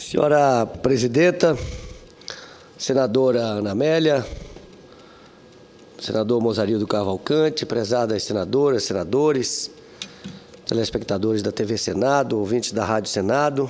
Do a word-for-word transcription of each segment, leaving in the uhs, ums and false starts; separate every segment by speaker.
Speaker 1: Senhora Presidenta, Senadora Ana Amélia, Senador Mozarildo Cavalcante, prezadas senadoras, senadores, telespectadores da T V Senado, ouvintes da Rádio Senado.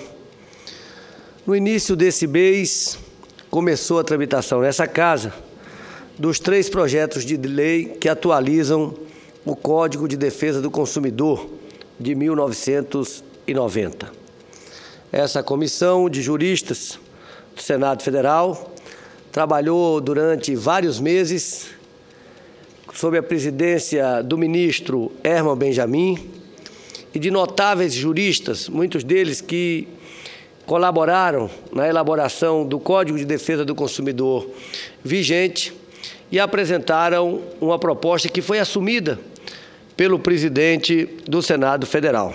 Speaker 1: No início desse mês, começou a tramitação nessa casa dos três projetos de lei que atualizam o Código de Defesa do Consumidor de mil novecentos e noventa. Essa comissão de juristas do Senado Federal trabalhou durante vários meses sob a presidência do ministro Herman Benjamin e de notáveis juristas, muitos deles que colaboraram na elaboração do Código de Defesa do Consumidor vigente e apresentaram uma proposta que foi assumida pelo presidente do Senado Federal.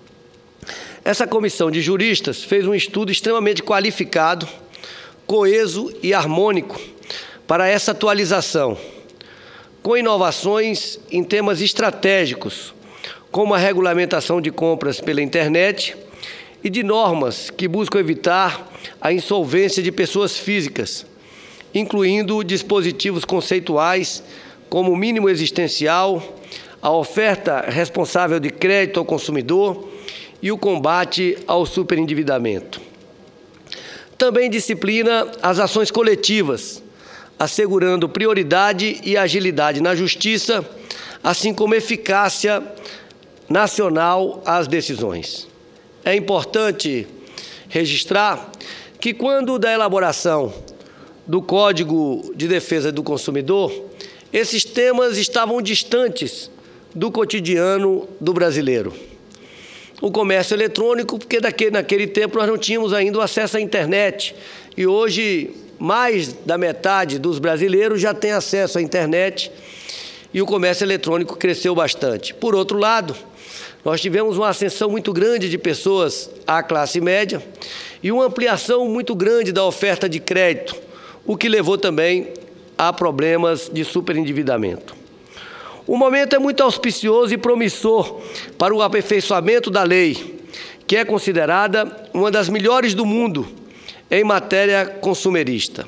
Speaker 1: Essa comissão de juristas fez um estudo extremamente qualificado, coeso e harmônico para essa atualização, com inovações em temas estratégicos, como a regulamentação de compras pela internet e de normas que buscam evitar a insolvência de pessoas físicas, incluindo dispositivos conceituais como o mínimo existencial, a oferta responsável de crédito ao consumidor e o combate ao superendividamento. Também disciplina as ações coletivas, assegurando prioridade e agilidade na justiça, assim como eficácia nacional às decisões. É importante registrar que, quando da elaboração do Código de Defesa do Consumidor, esses temas estavam distantes do cotidiano do brasileiro. O comércio eletrônico, porque daquele, naquele tempo nós não tínhamos ainda o acesso à internet, e hoje mais da metade dos brasileiros já tem acesso à internet e o comércio eletrônico cresceu bastante. Por outro lado, nós tivemos uma ascensão muito grande de pessoas à classe média e uma ampliação muito grande da oferta de crédito, o que levou também a problemas de superendividamento. O momento é muito auspicioso e promissor para o aperfeiçoamento da lei, que é considerada uma das melhores do mundo em matéria consumerista.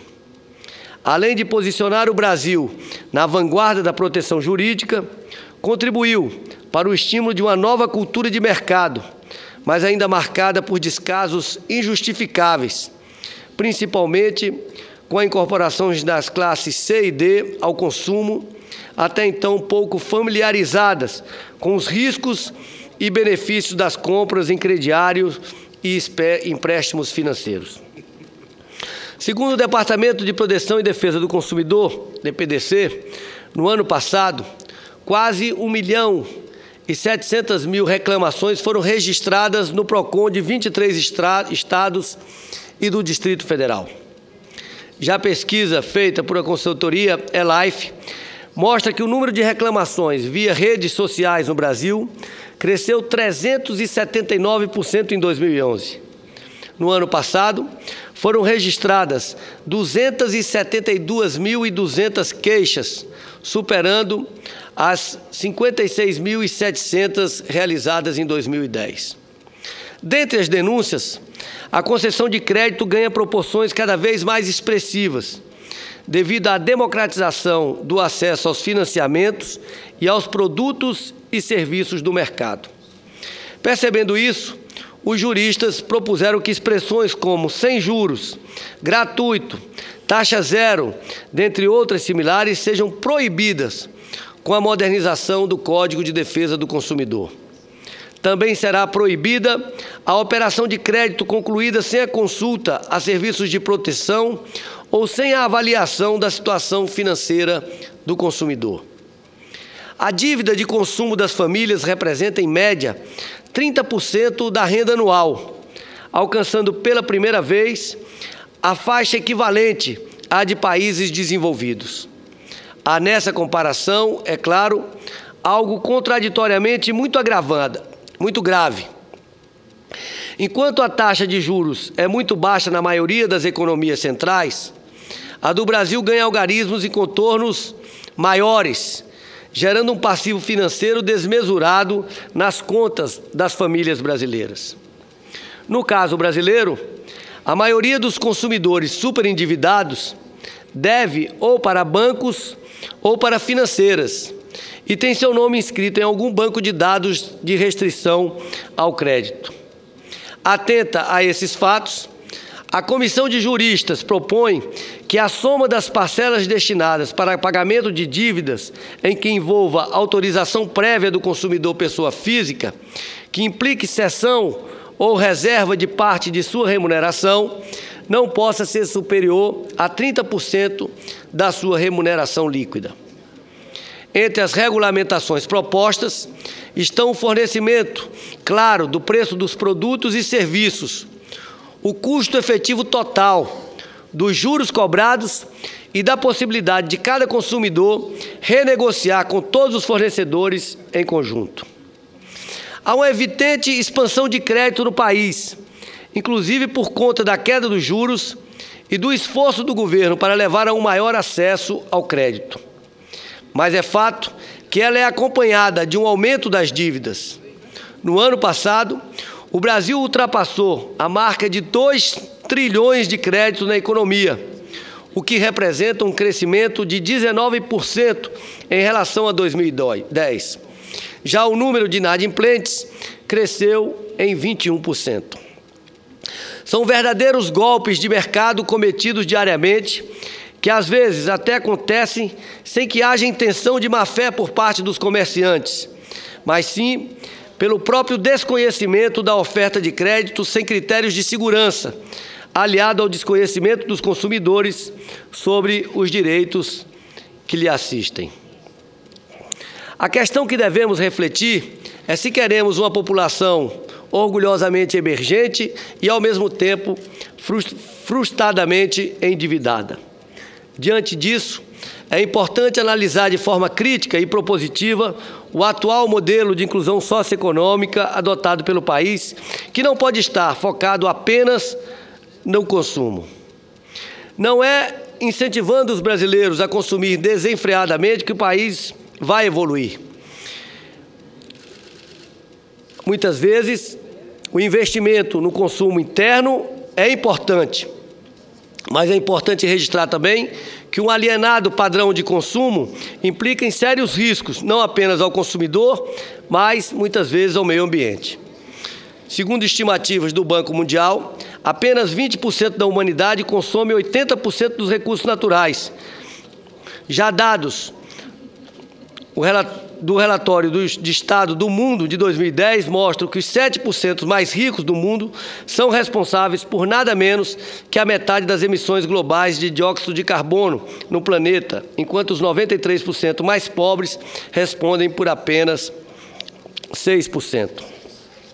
Speaker 1: Além de posicionar o Brasil na vanguarda da proteção jurídica, contribuiu para o estímulo de uma nova cultura de mercado, mas ainda marcada por descasos injustificáveis, principalmente com a incorporação das classes C e D ao consumo, até então pouco familiarizadas com os riscos e benefícios das compras em crediários e empréstimos financeiros. Segundo o Departamento de Proteção e Defesa do Consumidor, D P D C, no ano passado, quase um milhão e setecentas mil reclamações foram registradas no PROCON de vinte e três estados e do Distrito Federal. Já a pesquisa feita por a consultoria Elife mostra que o número de reclamações via redes sociais no Brasil cresceu trezentos e setenta e nove por cento em dois mil e onze. No ano passado, foram registradas duzentas e setenta e duas mil e duzentas queixas, superando as cinquenta e seis mil e setecentas realizadas em dois mil e dez. Dentre as denúncias, a concessão de crédito ganha proporções cada vez mais expressivas, devido à democratização do acesso aos financiamentos e aos produtos e serviços do mercado. Percebendo isso, os juristas propuseram que expressões como sem juros, gratuito, taxa zero, dentre outras similares, sejam proibidas com a modernização do Código de Defesa do Consumidor. Também será proibida a operação de crédito concluída sem a consulta a serviços de proteção ou sem a avaliação da situação financeira do consumidor. A dívida de consumo das famílias representa, em média, trinta por cento da renda anual, alcançando pela primeira vez a faixa equivalente à de países desenvolvidos. Há nessa comparação, é claro, algo contraditoriamente muito agravado, muito grave. Enquanto a taxa de juros é muito baixa na maioria das economias centrais, a do Brasil ganha algarismos e contornos maiores, gerando um passivo financeiro desmesurado nas contas das famílias brasileiras. No caso brasileiro, A maioria dos consumidores superendividados deve ou para bancos ou para financeiras e tem seu nome inscrito em algum banco de dados de restrição ao crédito. Atenta a esses fatos, a Comissão de Juristas propõe que a soma das parcelas destinadas para pagamento de dívidas em que envolva autorização prévia do consumidor pessoa física, que implique cessão ou reserva de parte de sua remuneração, não possa ser superior a trinta por cento da sua remuneração líquida. Entre as regulamentações propostas estão o fornecimento claro do preço dos produtos e serviços, o custo efetivo total, dos juros cobrados e da possibilidade de cada consumidor renegociar com todos os fornecedores em conjunto. Há uma evidente expansão de crédito no país, inclusive por conta da queda dos juros e do esforço do governo para levar a um maior acesso ao crédito. Mas é fato que ela é acompanhada de um aumento das dívidas. No ano passado, o Brasil ultrapassou a marca de dois trilhões de crédito na economia, o que representa um crescimento de dezenove por cento em relação a dois mil e dez. Já o número de inadimplentes cresceu em vinte e um por cento. São verdadeiros golpes de mercado cometidos diariamente, que às vezes até acontecem sem que haja intenção de má-fé por parte dos comerciantes, mas sim pelo próprio desconhecimento da oferta de crédito sem critérios de segurança, aliado ao desconhecimento dos consumidores sobre os direitos que lhe assistem. A questão que devemos refletir é se queremos uma população orgulhosamente emergente e, ao mesmo tempo, frustradamente endividada. Diante disso, é importante analisar de forma crítica e propositiva o atual modelo de inclusão socioeconômica adotado pelo país, que não pode estar focado apenas no consumo. Não é incentivando os brasileiros a consumir desenfreadamente que o país vai evoluir. Muitas vezes, o investimento no consumo interno é importante, mas é importante registrar também que um alienado padrão de consumo implica em sérios riscos, não apenas ao consumidor, mas muitas vezes ao meio ambiente. Segundo estimativas do Banco Mundial, apenas vinte por cento da humanidade consome oitenta por cento dos recursos naturais. Já dados do relatório de Estado do Mundo de dois mil e dez mostram que os sete por cento mais ricos do mundo são responsáveis por nada menos que a metade das emissões globais de dióxido de carbono no planeta, enquanto os noventa e três por cento mais pobres respondem por apenas seis por cento.